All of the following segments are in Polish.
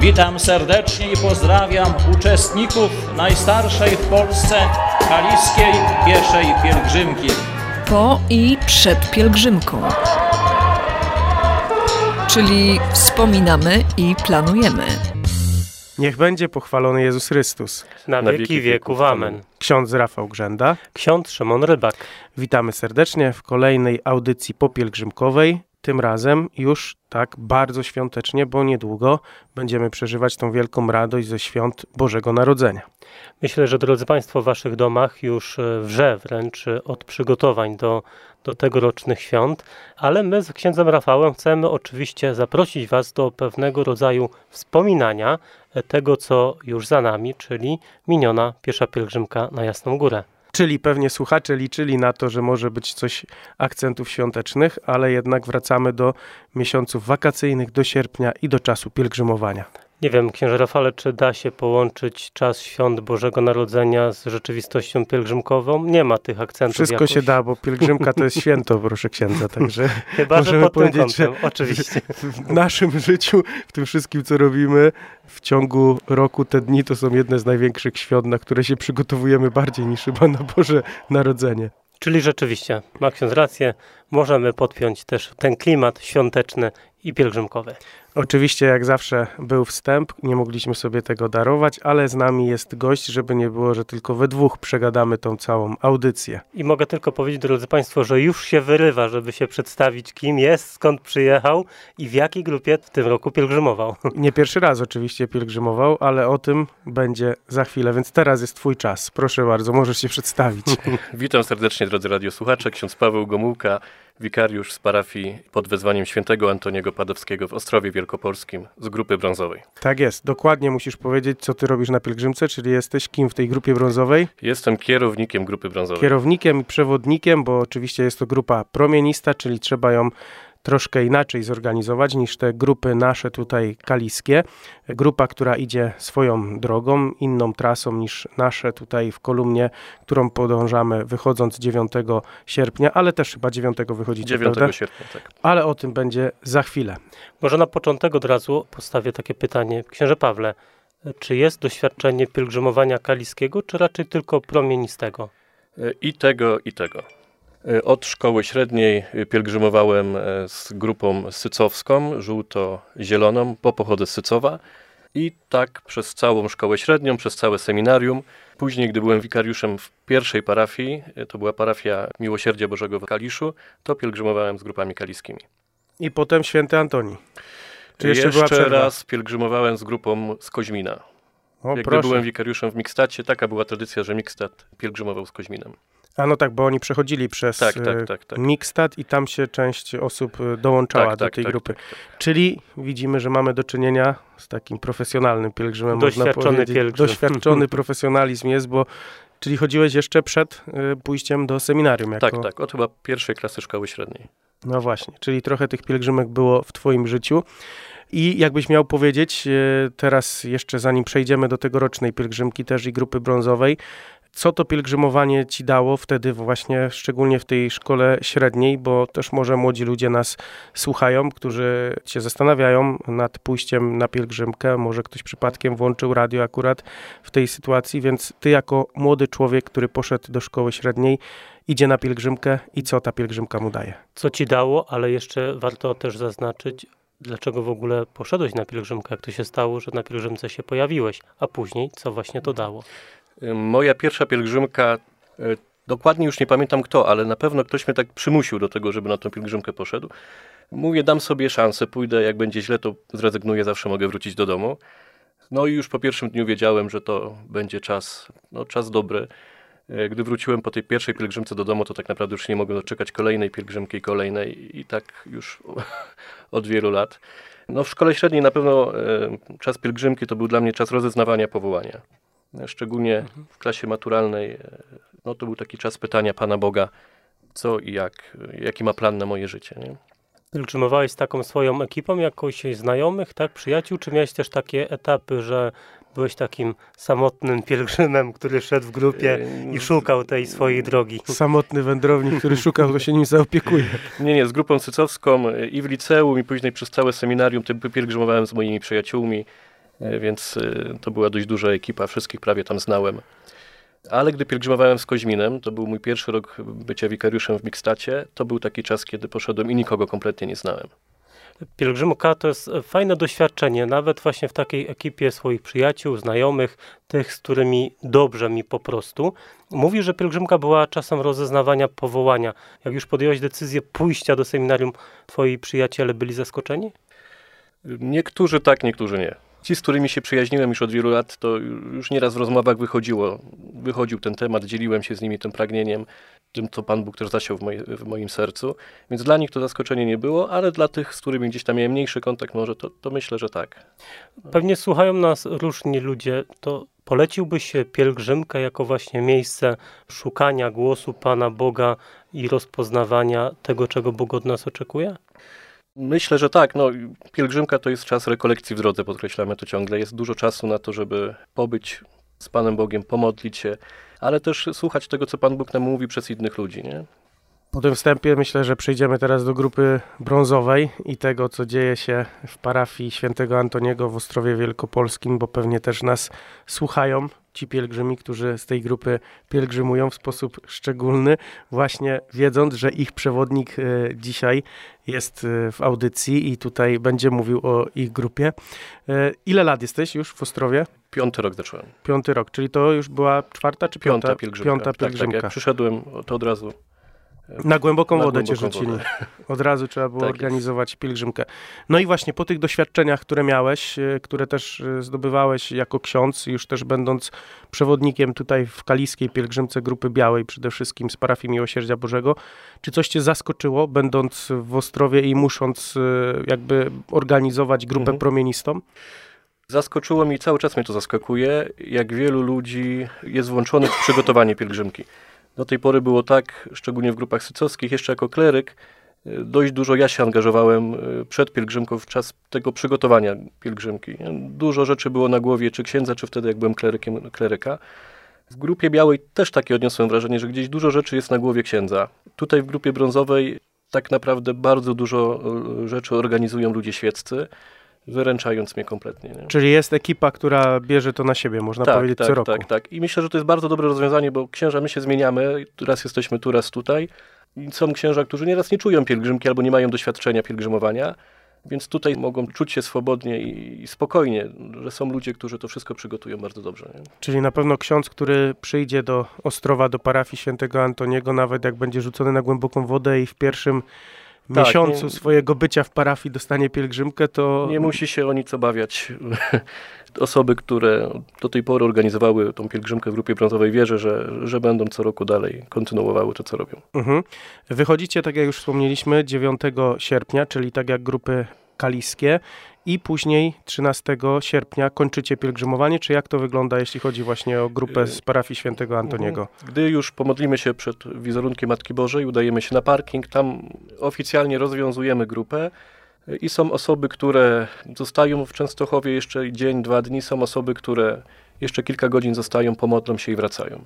Witam serdecznie i pozdrawiam uczestników najstarszej w Polsce kaliskiej pieszej pielgrzymki. Po i przed pielgrzymką. Czyli wspominamy i planujemy. Niech będzie pochwalony Jezus Chrystus. Na wieki wieków. Amen. Ksiądz Rafał Grzęda. Ksiądz Szymon Rybak. Witamy serdecznie w kolejnej audycji popielgrzymkowej. Tym razem już tak bardzo świątecznie, bo niedługo będziemy przeżywać tą wielką radość ze świąt Bożego Narodzenia. Myślę, że drodzy Państwo, w Waszych domach już wrze wręcz od przygotowań do tegorocznych świąt, ale my z księdzem Rafałem chcemy oczywiście zaprosić Was do pewnego rodzaju wspominania tego, co już za nami, czyli miniona piesza pielgrzymka na Jasną Górę. Czyli pewnie słuchacze liczyli na to, że może być coś akcentów świątecznych, ale jednak wracamy do miesiąców wakacyjnych, do sierpnia i do czasu pielgrzymowania. Nie wiem, księże Rafale, czy da się połączyć czas świąt Bożego Narodzenia z rzeczywistością pielgrzymkową? Nie ma tych akcentów. Wszystko się da, bo pielgrzymka to jest święto, proszę księdza, także chyba, że pod tym kątem, oczywiście. W naszym życiu, w tym wszystkim, co robimy w ciągu roku, te dni to są jedne z największych świąt, na które się przygotowujemy bardziej niż chyba na Boże Narodzenie. Czyli rzeczywiście, ma ksiądz rację, możemy podpiąć też ten klimat świąteczny i pielgrzymkowy. Oczywiście, jak zawsze był wstęp, nie mogliśmy sobie tego darować, ale z nami jest gość, żeby nie było, że tylko we dwóch przegadamy tą całą audycję. I mogę tylko powiedzieć, drodzy Państwo, że już się wyrywa, żeby się przedstawić, kim jest, skąd przyjechał i w jakiej grupie w tym roku pielgrzymował. Nie pierwszy raz oczywiście pielgrzymował, ale o tym będzie za chwilę, więc teraz jest Twój czas. Proszę bardzo, możesz się przedstawić. Witam serdecznie, drodzy radiosłuchacze, ksiądz Paweł Gomułka, wikariusz z parafii pod wezwaniem świętego Antoniego Padowskiego w Ostrowie Wielkopolskim z grupy brązowej. Tak jest, dokładnie musisz powiedzieć, co ty robisz na pielgrzymce, czyli jesteś kim w tej grupie brązowej? Jestem kierownikiem grupy brązowej. Kierownikiem i przewodnikiem, bo oczywiście jest to grupa promienista, czyli trzeba ją troszkę inaczej zorganizować niż te grupy nasze tutaj kaliskie. Grupa, która idzie swoją drogą, inną trasą niż nasze tutaj w kolumnie, którą podążamy wychodząc 9 sierpnia, ale też chyba 9 wychodzicie, 9 prawda? sierpnia, tak. Ale o tym będzie za chwilę. Może na początek od razu postawię takie pytanie. Księże Pawle, czy jest doświadczenie pielgrzymowania kaliskiego, czy raczej tylko promienistego? I tego, i tego. Od szkoły średniej pielgrzymowałem z grupą sycowską, żółto-zieloną, bo pochodzę z Sycowa. I tak przez całą szkołę średnią, przez całe seminarium. Później, gdy byłem wikariuszem w pierwszej parafii, to była parafia Miłosierdzia Bożego w Kaliszu, to pielgrzymowałem z grupami kaliskimi. I potem święty Antoni. Czy jeszcze raz pielgrzymowałem z grupą z Koźmina. Gdy byłem wikariuszem w Mikstacie, taka była tradycja, że Mikstat pielgrzymował z Koźminem. A no tak, bo oni przechodzili przez tak. Mikstat i tam się część osób dołączała do tej grupy. Tak. Czyli widzimy, że mamy do czynienia z takim profesjonalnym pielgrzymem, doświadczony pielgrzym. Doświadczony profesjonalizm jest, czyli chodziłeś jeszcze przed pójściem do seminarium. Tak, od chyba pierwszej klasy szkoły średniej. No właśnie, czyli trochę tych pielgrzymek było w Twoim życiu. I jakbyś miał powiedzieć, teraz jeszcze zanim przejdziemy do tegorocznej pielgrzymki też i grupy brązowej, co to pielgrzymowanie ci dało wtedy właśnie, szczególnie w tej szkole średniej, bo też może młodzi ludzie nas słuchają, którzy się zastanawiają nad pójściem na pielgrzymkę, może ktoś przypadkiem włączył radio akurat w tej sytuacji, więc ty jako młody człowiek, który poszedł do szkoły średniej, idzie na pielgrzymkę i co ta pielgrzymka mu daje? Co ci dało, ale jeszcze warto też zaznaczyć, dlaczego w ogóle poszedłeś na pielgrzymkę, jak to się stało, że na pielgrzymce się pojawiłeś, a później co właśnie to dało? Moja pierwsza pielgrzymka, dokładnie już nie pamiętam kto, ale na pewno ktoś mnie tak przymusił do tego, żeby na tę pielgrzymkę poszedł. Mówię, dam sobie szansę, pójdę, jak będzie źle, to zrezygnuję, zawsze mogę wrócić do domu. No i już po pierwszym dniu wiedziałem, że to będzie czas dobry. Gdy wróciłem po tej pierwszej pielgrzymce do domu, to tak naprawdę już nie mogłem doczekać kolejnej pielgrzymki i kolejnej i tak już od wielu lat. No w szkole średniej na pewno czas pielgrzymki to był dla mnie czas rozeznawania powołania. Szczególnie w klasie maturalnej, no to był taki czas pytania Pana Boga, co i jaki ma plan na moje życie. Nie? Pielgrzymowałeś z taką swoją ekipą, jakoś znajomych, tak, przyjaciół, czy miałeś też takie etapy, że byłeś takim samotnym pielgrzymem, który szedł w grupie i szukał tej swojej drogi? Samotny wędrownik, który szukał, kto się nim zaopiekuje. Nie, z grupą sycowską i w liceum i później przez całe seminarium pielgrzymowałem z moimi przyjaciółmi. więc to była dość duża ekipa, wszystkich prawie tam znałem. Ale gdy pielgrzymowałem z Koźminem, to był mój pierwszy rok bycia wikariuszem w Mikstacie, to był taki czas, kiedy poszedłem i nikogo kompletnie nie znałem. Pielgrzymka to jest fajne doświadczenie, nawet właśnie w takiej ekipie swoich przyjaciół, znajomych, tych, z którymi dobrze mi po prostu. Mówi, że pielgrzymka była czasem rozeznawania powołania. Jak już podjąłeś decyzję pójścia do seminarium, twoi przyjaciele byli zaskoczeni? Niektórzy tak, niektórzy nie. Ci, z którymi się przyjaźniłem już od wielu lat, to już nieraz w rozmowach wychodził ten temat, dzieliłem się z nimi tym pragnieniem, tym, co Pan Bóg też zasiał w moim sercu. Więc dla nich to zaskoczenie nie było, ale dla tych, z którymi gdzieś tam miałem mniejszy kontakt może, to myślę, że tak. Pewnie słuchają nas różni ludzie. To poleciłbyś pielgrzymkę jako właśnie miejsce szukania głosu Pana Boga i rozpoznawania tego, czego Bóg od nas oczekuje? Myślę, że tak. Pielgrzymka to jest czas rekolekcji w drodze, podkreślamy to ciągle. Jest dużo czasu na to, żeby pobyć z Panem Bogiem, pomodlić się, ale też słuchać tego, co Pan Bóg nam mówi przez innych ludzi, nie? Po tym wstępie myślę, że przejdziemy teraz do grupy brązowej i tego, co dzieje się w parafii świętego Antoniego w Ostrowie Wielkopolskim, bo pewnie też nas słuchają ci pielgrzymi, którzy z tej grupy pielgrzymują w sposób szczególny, właśnie wiedząc, że ich przewodnik dzisiaj jest w audycji i tutaj będzie mówił o ich grupie. Ile lat jesteś już w Ostrowie? 5. rok zacząłem. 5. rok, czyli to już była 4. czy 5. pielgrzymka. 5. pielgrzymka. Tak, jak przyszedłem, to od razu. Na głęboką wodę cię głęboką rzucili. wodę. Od razu trzeba było Tak organizować pielgrzymkę. No i właśnie po tych doświadczeniach, które miałeś, które też zdobywałeś jako ksiądz, już też będąc przewodnikiem tutaj w kaliskiej pielgrzymce Grupy Białej, przede wszystkim z parafii Miłosierdzia Bożego, czy coś cię zaskoczyło, będąc w Ostrowie i musząc jakby organizować grupę promienistą? Zaskoczyło mnie i cały czas mnie to zaskakuje, jak wielu ludzi jest włączonych w przygotowanie pielgrzymki. Do tej pory było tak, szczególnie w grupach sycowskich, jeszcze jako kleryk, dość dużo ja się angażowałem przed pielgrzymką w czas tego przygotowania pielgrzymki. Dużo rzeczy było na głowie, czy księdza, czy wtedy jak byłem kleryka. W Grupie Białej też takie odniosłem wrażenie, że gdzieś dużo rzeczy jest na głowie księdza. Tutaj w Grupie Brązowej tak naprawdę bardzo dużo rzeczy organizują ludzie świeccy, wyręczając mnie kompletnie. Nie? Czyli jest ekipa, która bierze to na siebie, można powiedzieć, co roku. Tak. I myślę, że to jest bardzo dobre rozwiązanie, bo księża, my się zmieniamy, raz jesteśmy tu, raz tutaj. I są księża, którzy nieraz nie czują pielgrzymki albo nie mają doświadczenia pielgrzymowania, więc tutaj mogą czuć się swobodnie i spokojnie, że są ludzie, którzy to wszystko przygotują bardzo dobrze. Nie? Czyli na pewno ksiądz, który przyjdzie do Ostrowa, do parafii świętego Antoniego, nawet jak będzie rzucony na głęboką wodę i w pierwszym miesiącu swojego bycia w parafii dostanie pielgrzymkę, to... Nie musi się o nic obawiać. Osoby, które do tej pory organizowały tą pielgrzymkę w Grupie Brązowej, wierzę, że będą co roku dalej kontynuowały to, co robią. Wychodzicie, tak jak już wspomnieliśmy, 9 sierpnia, czyli tak jak grupy kaliskie, i później 13 sierpnia kończycie pielgrzymowanie, czy jak to wygląda, jeśli chodzi właśnie o grupę z parafii świętego Antoniego? Gdy już pomodlimy się przed wizerunkiem Matki Bożej, udajemy się na parking, tam oficjalnie rozwiązujemy grupę i są osoby, które zostają w Częstochowie jeszcze dzień, 2 dni, są osoby, które jeszcze kilka godzin zostają, pomodlą się i wracają.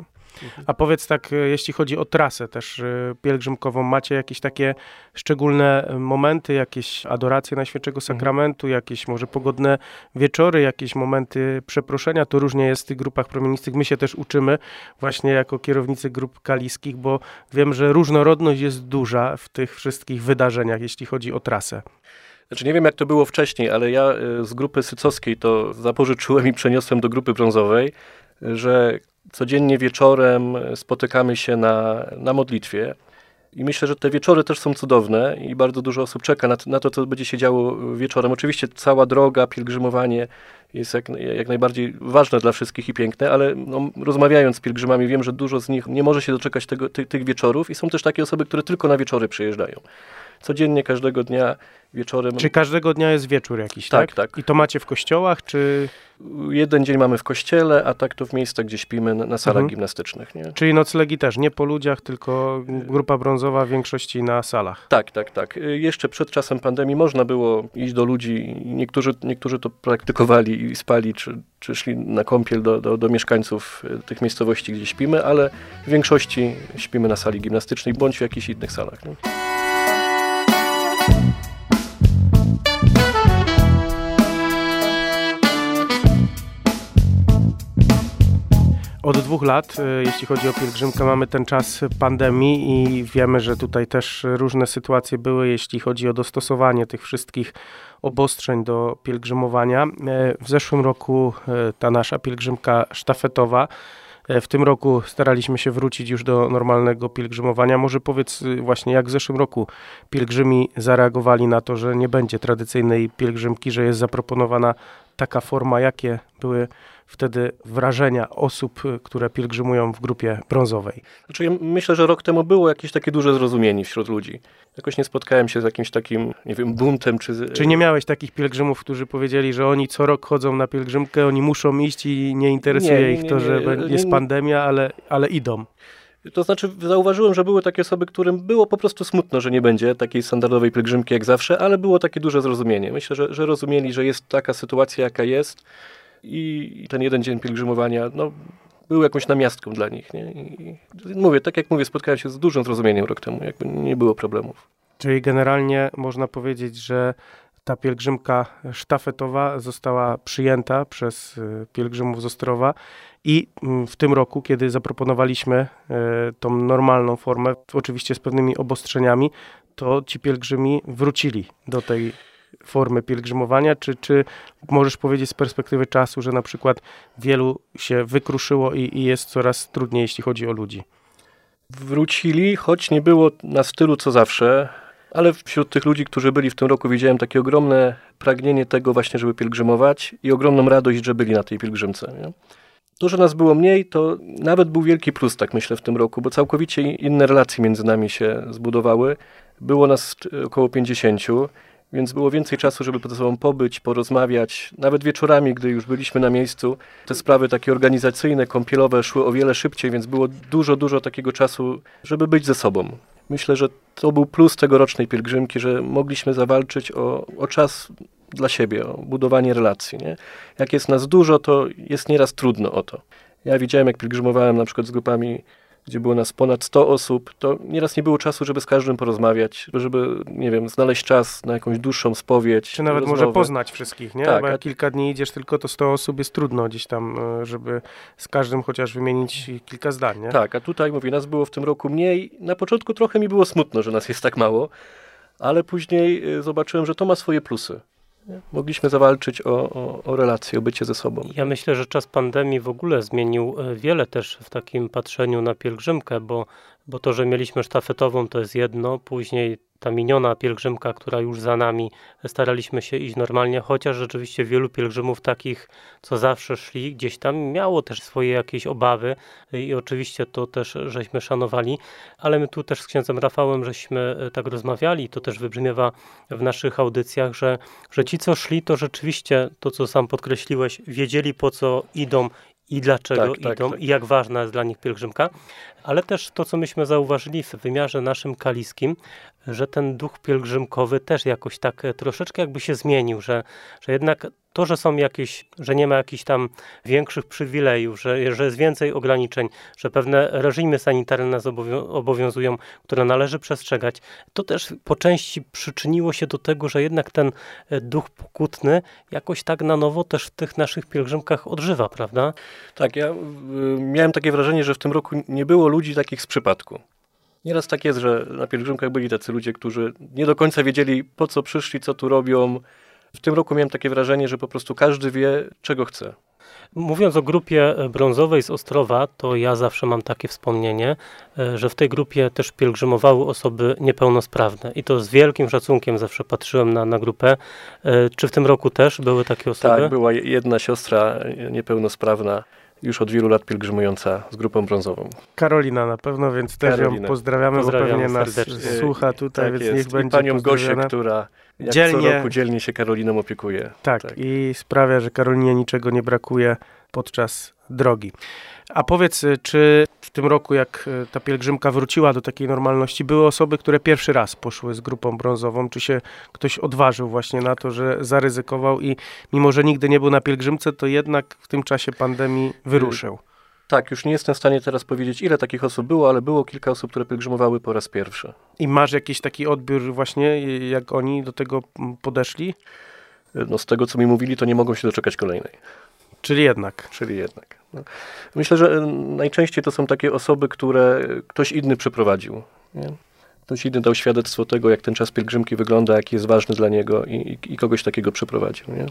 A powiedz tak, jeśli chodzi o trasę też pielgrzymkową, macie jakieś takie szczególne momenty, jakieś adoracje Najświętszego Sakramentu, jakieś może pogodne wieczory, jakieś momenty przeproszenia? To różnie jest w tych grupach promienistych. My się też uczymy właśnie jako kierownicy grup kaliskich, bo wiem, że różnorodność jest duża w tych wszystkich wydarzeniach, jeśli chodzi o trasę. Znaczy nie wiem, jak to było wcześniej, ale ja z grupy sycowskiej to zapożyczyłem i przeniosłem do Grupy Brązowej, że codziennie wieczorem spotykamy się na modlitwie i myślę, że te wieczory też są cudowne i bardzo dużo osób czeka na to, co będzie się działo wieczorem. Oczywiście cała droga, pielgrzymowanie jest jak najbardziej ważne dla wszystkich i piękne, ale rozmawiając z pielgrzymami wiem, że dużo z nich nie może się doczekać tych wieczorów i są też takie osoby, które tylko na wieczory przyjeżdżają. Codziennie, każdego dnia wieczorem. Czy każdego dnia jest wieczór jakiś, tak? Tak. I to macie w kościołach, czy... Jeden dzień mamy w kościele, a tak to w miejscach, gdzie śpimy, na salach gimnastycznych. Nie? Czyli noclegi też, nie po ludziach, tylko Grupa Brązowa w większości na salach. Tak. Jeszcze przed czasem pandemii można było iść do ludzi. Niektórzy to praktykowali i spali, czy szli na kąpiel do mieszkańców tych miejscowości, gdzie śpimy, ale w większości śpimy na sali gimnastycznej bądź w jakichś innych salach. Nie? Od 2 lat, jeśli chodzi o pielgrzymkę, mamy ten czas pandemii i wiemy, że tutaj też różne sytuacje były, jeśli chodzi o dostosowanie tych wszystkich obostrzeń do pielgrzymowania. W zeszłym roku ta nasza pielgrzymka sztafetowa. W tym roku staraliśmy się wrócić już do normalnego pielgrzymowania. Może powiedz właśnie, jak w zeszłym roku pielgrzymi zareagowali na to, że nie będzie tradycyjnej pielgrzymki, że jest zaproponowana taka forma, jakie były wtedy wrażenia osób, które pielgrzymują w grupie brązowej? Znaczy, ja myślę, że rok temu było jakieś takie duże zrozumienie wśród ludzi. Jakoś nie spotkałem się z jakimś takim, nie wiem, buntem. Czy nie miałeś takich pielgrzymów, którzy powiedzieli, że oni co rok chodzą na pielgrzymkę, oni muszą iść i nie interesuje ich to, że jest pandemia, ale idą? To znaczy, zauważyłem, że były takie osoby, którym było po prostu smutno, że nie będzie takiej standardowej pielgrzymki jak zawsze, ale było takie duże zrozumienie. Myślę, że rozumieli, że jest taka sytuacja, jaka jest i ten jeden dzień pielgrzymowania był jakąś namiastką dla nich. Nie? I mówię, tak jak mówię, spotkałem się z dużym zrozumieniem rok temu, jakby nie było problemów. Czyli generalnie można powiedzieć, że ta pielgrzymka sztafetowa została przyjęta przez pielgrzymów z Ostrowa i w tym roku, kiedy zaproponowaliśmy tą normalną formę, oczywiście z pewnymi obostrzeniami, to ci pielgrzymi wrócili do tej formy pielgrzymowania. Czy możesz powiedzieć z perspektywy czasu, że na przykład wielu się wykruszyło i jest coraz trudniej, jeśli chodzi o ludzi? Wrócili, choć nie było na stylu co zawsze, ale wśród tych ludzi, którzy byli w tym roku, widziałem takie ogromne pragnienie tego właśnie, żeby pielgrzymować i ogromną radość, że byli na tej pielgrzymce. Nie? To, że nas było mniej, to nawet był wielki plus, tak myślę, w tym roku, bo całkowicie inne relacje między nami się zbudowały. Było nas około 50, więc było więcej czasu, żeby ze sobą pobyć, porozmawiać. Nawet wieczorami, gdy już byliśmy na miejscu, te sprawy takie organizacyjne, kąpielowe szły o wiele szybciej, więc było dużo takiego czasu, żeby być ze sobą. Myślę, że to był plus tegorocznej pielgrzymki, że mogliśmy zawalczyć o czas dla siebie, o budowanie relacji. Nie? Jak jest nas dużo, to jest nieraz trudno o to. Ja widziałem, jak pielgrzymowałem na przykład z grupami, gdzie było nas ponad 100 osób, to nieraz nie było czasu, żeby z każdym porozmawiać, żeby, nie wiem, znaleźć czas na jakąś dłuższą spowiedź. Czy nawet rozmowę. Może poznać wszystkich, nie? Tak, Bo jak kilka dni idziesz tylko, to 100 osób jest trudno gdzieś tam, żeby z każdym chociaż wymienić kilka zdań, nie? Tak, a tutaj, mówię, nas było w tym roku mniej. Na początku trochę mi było smutno, że nas jest tak mało, ale później zobaczyłem, że to ma swoje plusy. Mogliśmy zawalczyć o relacje, o bycie ze sobą. Ja myślę, że czas pandemii w ogóle zmienił wiele też w takim patrzeniu na pielgrzymkę, bo to, że mieliśmy sztafetową, to jest jedno, później ta miniona pielgrzymka, która już za nami, staraliśmy się iść normalnie, chociaż rzeczywiście wielu pielgrzymów takich, co zawsze szli, gdzieś tam miało też swoje jakieś obawy i oczywiście to też żeśmy szanowali, ale my tu też z księdzem Rafałem żeśmy tak rozmawiali, to też wybrzmiewa w naszych audycjach, że ci, co szli, to rzeczywiście to, co sam podkreśliłeś, wiedzieli, po co idą i dlaczego idą i jak ważna jest dla nich pielgrzymka, ale też to, co myśmy zauważyli w wymiarze naszym kaliskim, że ten duch pielgrzymkowy też jakoś tak troszeczkę jakby się zmienił, że jednak to, że są jakieś, że nie ma jakichś tam większych przywilejów, że jest więcej ograniczeń, że pewne reżimy sanitarne nas obowiązują, które należy przestrzegać, to też po części przyczyniło się do tego, że jednak ten duch pokutny jakoś tak na nowo też w tych naszych pielgrzymkach odżywa, prawda? Tak, ja miałem takie wrażenie, że w tym roku nie było ludzi takich z przypadku. Nieraz tak jest, że na pielgrzymkach byli tacy ludzie, którzy nie do końca wiedzieli, po co przyszli, co tu robią. W tym roku miałem takie wrażenie, że po prostu każdy wie, czego chce. Mówiąc o grupie brązowej z Ostrowa, to ja zawsze mam takie wspomnienie, że w tej grupie też pielgrzymowały osoby niepełnosprawne i to z wielkim szacunkiem zawsze patrzyłem na grupę. Czy w tym roku też były takie osoby? Tak, była jedna siostra niepełnosprawna, już od wielu lat pielgrzymująca z grupą brązową. Karolina na pewno, więc też ją pozdrawiamy, bo pewnie nas słucha tutaj, tak więc jest. niech będzie I panią Gosię, która co roku dzielnie się Karoliną opiekuje. Tak, i sprawia, że Karolinie niczego nie brakuje podczas drogi. A powiedz, czy w tym roku, jak ta pielgrzymka wróciła do takiej normalności, były osoby, które pierwszy raz poszły z grupą brązową? Czy się ktoś odważył właśnie na to, że zaryzykował i mimo, że nigdy nie był na pielgrzymce, to jednak w tym czasie pandemii wyruszył? Tak, już nie jestem w stanie teraz powiedzieć, ile takich osób było, ale było kilka osób, które pielgrzymowały po raz pierwszy. I masz jakiś taki odbiór właśnie, jak oni do tego podeszli? No z tego, co mi mówili, to nie mogą się doczekać kolejnej. Czyli jednak. No. Myślę, że najczęściej to są takie osoby, które ktoś inny przeprowadził. Nie? Ktoś inny dał świadectwo tego, jak ten czas pielgrzymki wygląda, jaki jest ważny dla niego i kogoś takiego przeprowadził. Nie?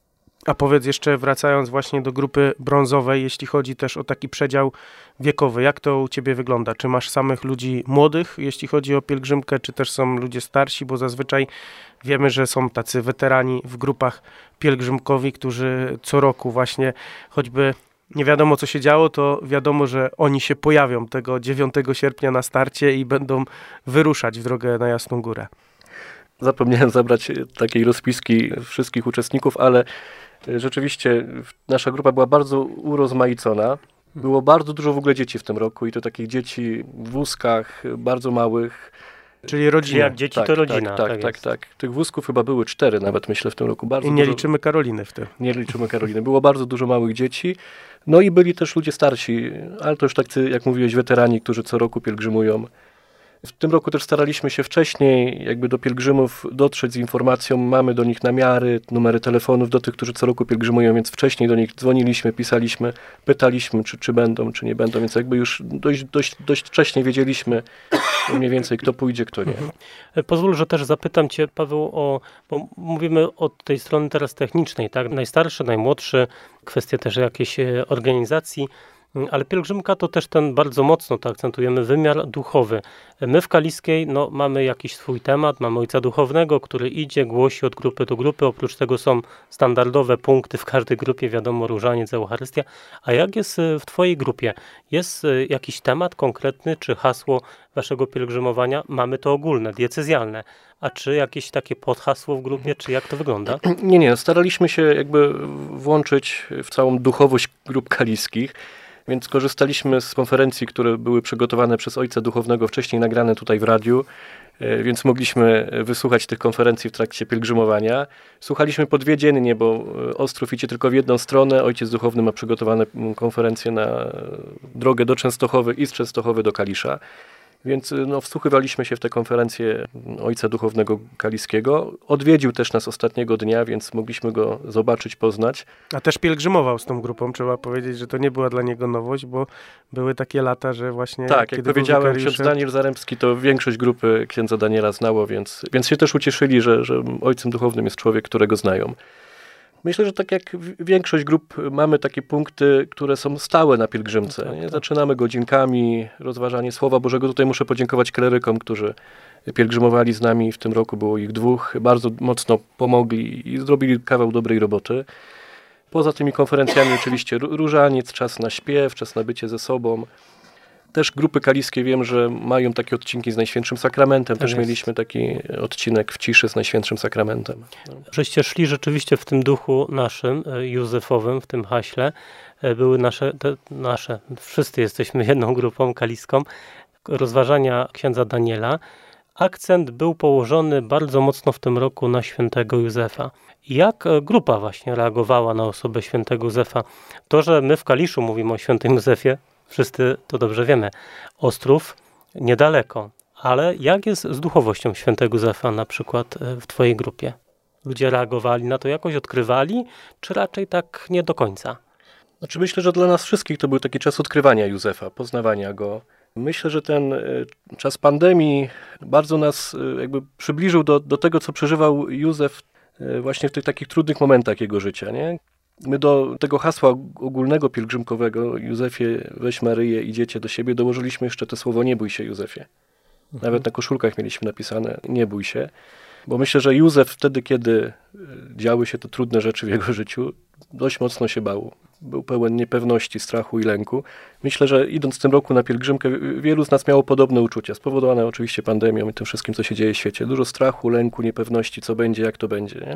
A powiedz jeszcze, wracając właśnie do grupy brązowej, jeśli chodzi też o taki przedział wiekowy, jak to u ciebie wygląda? Czy masz samych ludzi młodych, jeśli chodzi o pielgrzymkę, czy też są ludzie starsi? Bo zazwyczaj wiemy, że są tacy weterani w grupach pielgrzymkowych, którzy co roku właśnie, choćby nie wiadomo co się działo, to wiadomo, że oni się pojawią tego 9 sierpnia na starcie i będą wyruszać w drogę na Jasną Górę. Zapomniałem zabrać takiej rozpiski wszystkich uczestników, ale rzeczywiście nasza grupa była bardzo urozmaicona. Było bardzo dużo w ogóle dzieci w tym roku i to takich dzieci w wózkach, bardzo małych. Czyli rodzina. Jak dzieci to rodzina. Tak. Tych wózków chyba były 4 nawet, myślę, w tym roku. Bardzo I nie liczymy Karoliny w tym. Nie liczymy Karoliny. Było bardzo dużo małych dzieci. No i byli też ludzie starsi, ale to już tacy, jak mówiłeś, weterani, którzy co roku pielgrzymują. W tym roku też staraliśmy się wcześniej jakby do pielgrzymów dotrzeć z informacją, mamy do nich namiary, numery telefonów do tych, którzy co roku pielgrzymują, więc wcześniej do nich dzwoniliśmy, pisaliśmy, pytaliśmy, czy będą, czy nie będą, więc jakby już dość wcześnie wiedzieliśmy mniej więcej, kto pójdzie, kto nie. Pozwól, że też zapytam cię, Paweł, bo mówimy od tej strony teraz technicznej, tak? Najstarszy, najmłodszy, kwestie też jakiejś organizacji, ale pielgrzymka to też ten bardzo mocno, to akcentujemy, wymiar duchowy. My w Kaliskiej mamy jakiś swój temat, mamy ojca duchownego, który idzie, głosi od grupy do grupy. Oprócz tego są standardowe punkty w każdej grupie, wiadomo, różaniec, Eucharystia. A jak jest w twojej grupie? Jest jakiś temat konkretny, czy hasło waszego pielgrzymowania? Mamy to ogólne, diecezjalne. A czy jakieś takie podhasło w grupie, czy jak to wygląda? Nie. Staraliśmy się jakby włączyć w całą duchowość grup kaliskich. Więc korzystaliśmy z konferencji, które były przygotowane przez ojca duchownego, wcześniej nagrane tutaj w radiu, więc mogliśmy wysłuchać tych konferencji w trakcie pielgrzymowania. Słuchaliśmy po 2 dziennie, bo Ostrów idzie tylko w jedną stronę. Ojciec duchowny ma przygotowane konferencje na drogę do Częstochowy i z Częstochowy do Kalisza. Więc wsłuchywaliśmy się w te konferencje ojca duchownego kaliskiego. Odwiedził też nas ostatniego dnia, więc mogliśmy go zobaczyć, poznać. A też pielgrzymował z tą grupą, trzeba powiedzieć, że to nie była dla niego nowość, bo były takie lata, że właśnie... Tak, jak powiedziałem, ksiądz Daniel Zaremski, to większość grupy księdza Daniela znało, więc się też ucieszyli, że ojcem duchownym jest człowiek, którego znają. Myślę, że tak jak większość grup mamy takie punkty, które są stałe na pielgrzymce. Tak. Zaczynamy godzinkami, rozważanie Słowa Bożego. Tutaj muszę podziękować klerykom, którzy pielgrzymowali z nami. W tym roku było ich 2. Bardzo mocno pomogli i zrobili kawał dobrej roboty. Poza tymi konferencjami oczywiście różaniec, czas na śpiew, czas na bycie ze sobą. Też grupy kaliskie wiem, że mają takie odcinki z Najświętszym Sakramentem. Też mieliśmy taki odcinek w ciszy z Najświętszym Sakramentem. Żeście szli rzeczywiście w tym duchu naszym, józefowym, w tym haśle. Były nasze, wszyscy jesteśmy jedną grupą kaliską, rozważania księdza Daniela. Akcent był położony bardzo mocno w tym roku na świętego Józefa. Jak grupa właśnie reagowała na osobę świętego Józefa? To, że my w Kaliszu mówimy o świętym Józefie, wszyscy to dobrze wiemy. Ostrów niedaleko. Ale jak jest z duchowością świętego Józefa na przykład w twojej grupie? Ludzie reagowali na to jakoś, odkrywali, czy raczej tak nie do końca? Znaczy myślę, że dla nas wszystkich to był taki czas odkrywania Józefa, poznawania go. Myślę, że ten czas pandemii bardzo nas jakby przybliżył do tego, co przeżywał Józef właśnie w tych takich trudnych momentach jego życia, nie? My do tego hasła ogólnego pielgrzymkowego Józefie, weź Maryję, idziecie do siebie, dołożyliśmy jeszcze to słowo nie bój się, Józefie. Nawet na koszulkach mieliśmy napisane nie bój się, bo myślę, że Józef wtedy, kiedy działy się te trudne rzeczy w jego życiu, dość mocno się bał. Był pełen niepewności, strachu i lęku. Myślę, że idąc w tym roku na pielgrzymkę, wielu z nas miało podobne uczucia, spowodowane oczywiście pandemią i tym wszystkim, co się dzieje w świecie. Dużo strachu, lęku, niepewności, co będzie, jak to będzie, nie?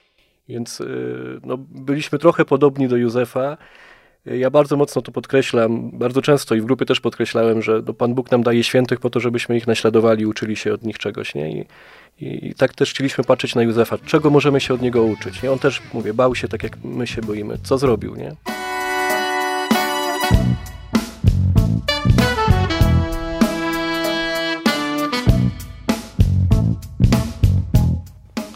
Więc byliśmy trochę podobni do Józefa. Ja bardzo mocno to podkreślam, bardzo często i w grupie też podkreślałem, że Pan Bóg nam daje świętych po to, żebyśmy ich naśladowali, uczyli się od nich czegoś, nie? I tak też chcieliśmy patrzeć na Józefa. Czego możemy się od niego uczyć? Nie? On też, bał się tak, jak my się boimy. Co zrobił, nie?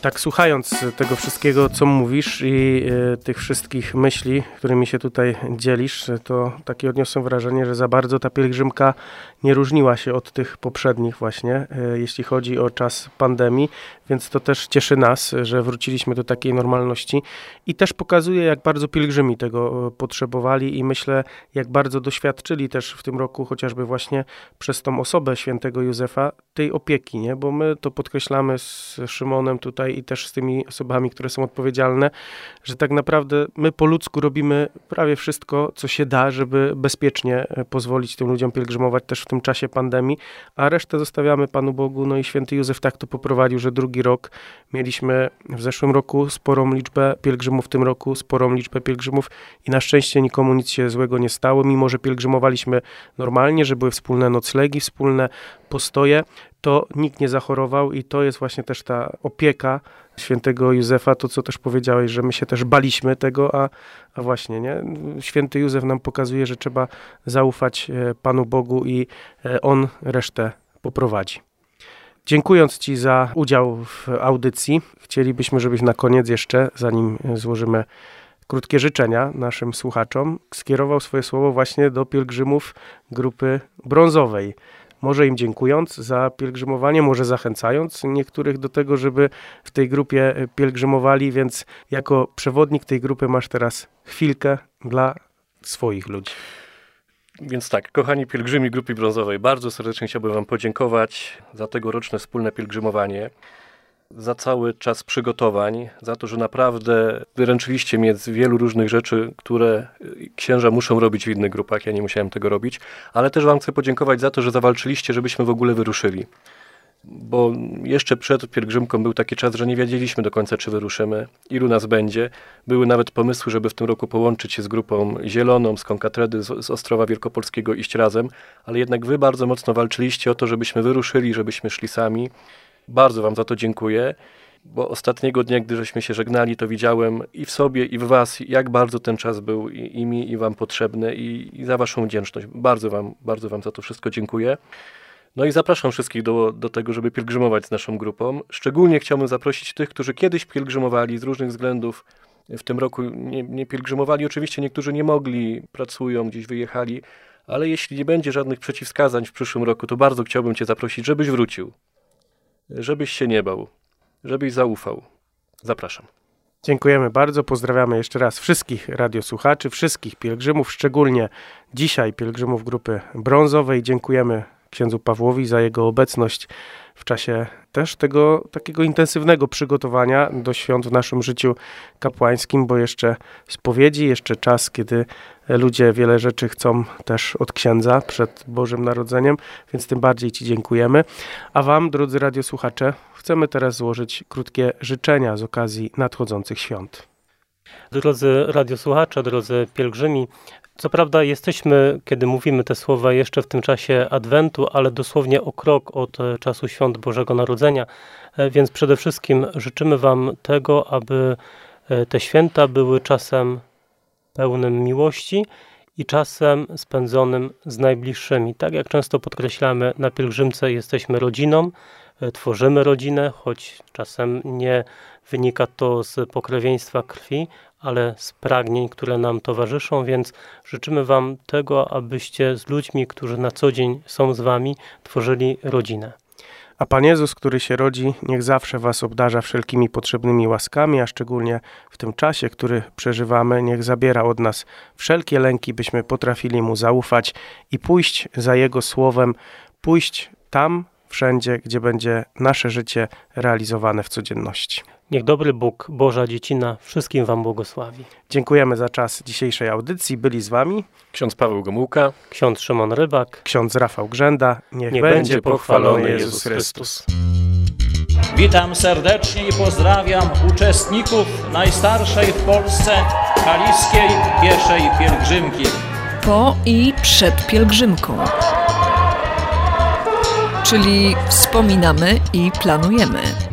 Tak, słuchając tego wszystkiego, co mówisz i tych wszystkich myśli, którymi się tutaj dzielisz, to takie odniosłem wrażenie, że za bardzo ta pielgrzymka nie różniła się od tych poprzednich właśnie, jeśli chodzi o czas pandemii, więc to też cieszy nas, że wróciliśmy do takiej normalności i też pokazuje, jak bardzo pielgrzymi tego potrzebowali i myślę, jak bardzo doświadczyli też w tym roku, chociażby właśnie przez tą osobę świętego Józefa, tej opieki, nie? Bo my to podkreślamy z Szymonem tutaj i też z tymi osobami, które są odpowiedzialne, że tak naprawdę my po ludzku robimy prawie wszystko, co się da, żeby bezpiecznie pozwolić tym ludziom pielgrzymować też w tym czasie pandemii, a resztę zostawiamy Panu Bogu. No i święty Józef tak to poprowadził, że drugi rok mieliśmy w zeszłym roku sporą liczbę pielgrzymów, w tym roku sporą liczbę pielgrzymów i na szczęście nikomu nic się złego nie stało, mimo że pielgrzymowaliśmy normalnie, że były wspólne noclegi, wspólne postoje, to nikt nie zachorował i to jest właśnie też ta opieka świętego Józefa, to co też powiedziałeś, że my się też baliśmy tego, a właśnie, nie? Święty Józef nam pokazuje, że trzeba zaufać Panu Bogu i On resztę poprowadzi. Dziękując Ci za udział w audycji, chcielibyśmy, żebyś na koniec jeszcze, zanim złożymy krótkie życzenia naszym słuchaczom, skierował swoje słowo właśnie do pielgrzymów grupy brązowej. Może im dziękując za pielgrzymowanie, może zachęcając niektórych do tego, żeby w tej grupie pielgrzymowali, więc jako przewodnik tej grupy masz teraz chwilkę dla swoich ludzi. Więc tak, kochani pielgrzymi grupy brązowej, bardzo serdecznie chciałbym Wam podziękować za tegoroczne wspólne pielgrzymowanie, za cały czas przygotowań, za to, że naprawdę wyręczyliście mnie z wielu różnych rzeczy, które księża muszą robić w innych grupach, ja nie musiałem tego robić, ale też Wam chcę podziękować za to, że zawalczyliście, żebyśmy w ogóle wyruszyli. Bo jeszcze przed pielgrzymką był taki czas, że nie wiedzieliśmy do końca, czy wyruszymy, ilu nas będzie. Były nawet pomysły, żeby w tym roku połączyć się z grupą zieloną, z Konkatrydy, z Ostrowa Wielkopolskiego, iść razem, ale jednak Wy bardzo mocno walczyliście o to, żebyśmy wyruszyli, żebyśmy szli sami. Bardzo Wam za to dziękuję, bo ostatniego dnia, gdy żeśmy się żegnali, to widziałem i w sobie, i w Was, jak bardzo ten czas był i mi, i Wam potrzebny i za Waszą wdzięczność. Bardzo Wam za to wszystko dziękuję. No i zapraszam wszystkich do tego, żeby pielgrzymować z naszą grupą. Szczególnie chciałbym zaprosić tych, którzy kiedyś pielgrzymowali z różnych względów. W tym roku nie pielgrzymowali. Oczywiście niektórzy nie mogli, pracują, gdzieś wyjechali, ale jeśli nie będzie żadnych przeciwwskazań w przyszłym roku, to bardzo chciałbym Cię zaprosić, żebyś wrócił. Żebyś się nie bał, żebyś zaufał. Zapraszam. Dziękujemy bardzo, pozdrawiamy jeszcze raz wszystkich radiosłuchaczy, wszystkich pielgrzymów, szczególnie dzisiaj pielgrzymów grupy brązowej. Dziękujemy księdzu Pawłowi za jego obecność w czasie też tego takiego intensywnego przygotowania do świąt w naszym życiu kapłańskim, bo jeszcze spowiedzi, jeszcze czas, kiedy ludzie wiele rzeczy chcą też od księdza przed Bożym Narodzeniem, więc tym bardziej Ci dziękujemy. A Wam, drodzy radiosłuchacze, chcemy teraz złożyć krótkie życzenia z okazji nadchodzących świąt. Drodzy radiosłuchacze, drodzy pielgrzymi, co prawda jesteśmy, kiedy mówimy te słowa, jeszcze w tym czasie Adwentu, ale dosłownie o krok od czasu świąt Bożego Narodzenia, więc przede wszystkim życzymy Wam tego, aby te święta były czasem pełnym miłości i czasem spędzonym z najbliższymi. Tak jak często podkreślamy, na pielgrzymce jesteśmy rodziną, tworzymy rodzinę, choć czasem nie wynika to z pokrewieństwa krwi, ale z pragnień, które nam towarzyszą, więc życzymy Wam tego, abyście z ludźmi, którzy na co dzień są z Wami, tworzyli rodzinę. A Pan Jezus, który się rodzi, niech zawsze Was obdarza wszelkimi potrzebnymi łaskami, a szczególnie w tym czasie, który przeżywamy, niech zabiera od nas wszelkie lęki, byśmy potrafili Mu zaufać i pójść za Jego słowem, pójść tam, wszędzie, gdzie będzie nasze życie realizowane w codzienności. Niech dobry Bóg, Boża Dziecina, wszystkim Wam błogosławi. Dziękujemy za czas dzisiejszej audycji. Byli z Wami Ksiądz Paweł Gomułka, ksiądz Szymon Rybak, ksiądz Rafał Grzęda. Niech będzie pochwalony Jezus Chrystus. Witam serdecznie i pozdrawiam uczestników najstarszej w Polsce kaliskiej pieszej pielgrzymki. Po i przed pielgrzymką. Czyli wspominamy i planujemy.